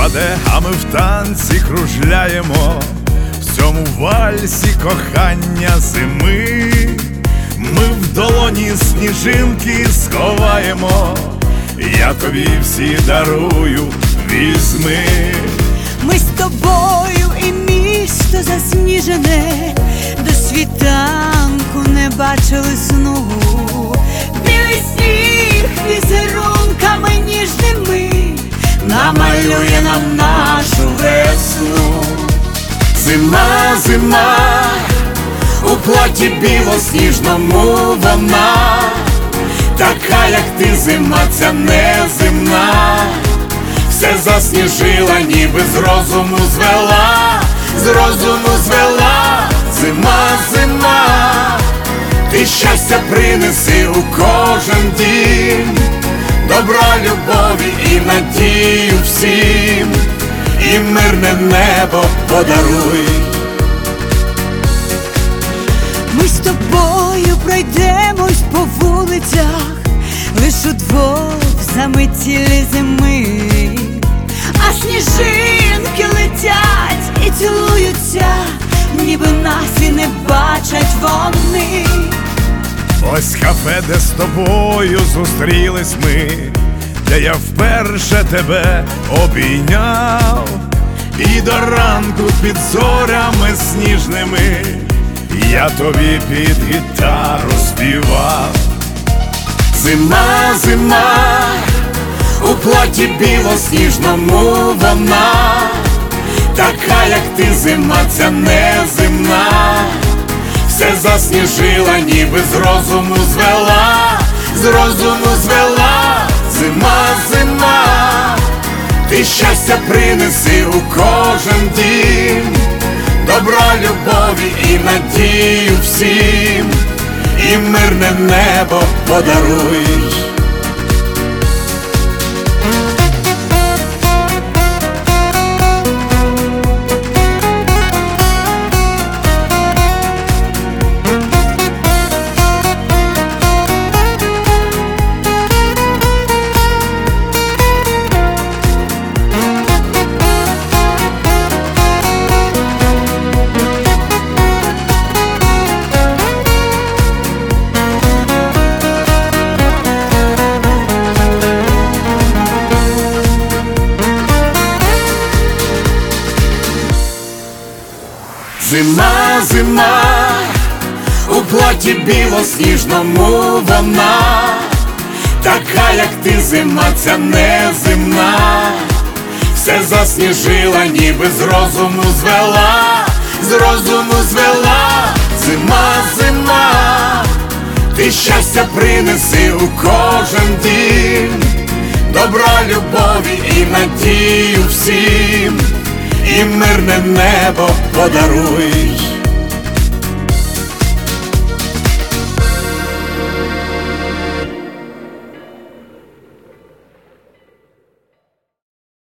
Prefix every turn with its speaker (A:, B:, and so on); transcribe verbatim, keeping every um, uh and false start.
A: паде, а ми в танці кружляємо, в цьому вальсі кохання зими. Ми в долоні сніжинки сховаємо, я тобі всі дарую, візьми.
B: Ми з тобою і місто засніжене, до світанку не бачили сну. Білий сніг візерунками ніжними намалює нам нашу весну.
A: Зима, зима, у платі білосніжному вона, така, як ти, зима, ця неземна. Все засніжила, ніби з розуму звела, з розуму звела. Зима, зима, ти щастя принеси у кожен дім, добра, любові і надію всім, і мирне небо подаруй.
B: Ми з тобою пройдемось по вулицях, лиш удвох за метілі зими, а сніжинки летять і цілуються, ніби нас і не бачать вони.
A: Ось кафе, де з тобою зустрілись ми, де я вперше тебе обійняв, і до ранку під зорями сніжними я тобі під гітару співав. Зима, зима, у платі білосніжному вона, така, як ти, зима, ця неземна. Все засніжила, ніби з розуму звела, з розуму звела. Зима, зима, ти щастя принеси у кожен дім, добра, любові і надію всім, і мирне небо подаруй. Зима, зима, у платі білосніжному вона, така, як ти, зима, ця неземна. Все засніжила, ніби з розуму звела, з розуму звела. Зима, зима, ти щастя принеси у кожен дім, добра, любові і надію всім, і мирне небо подаруй.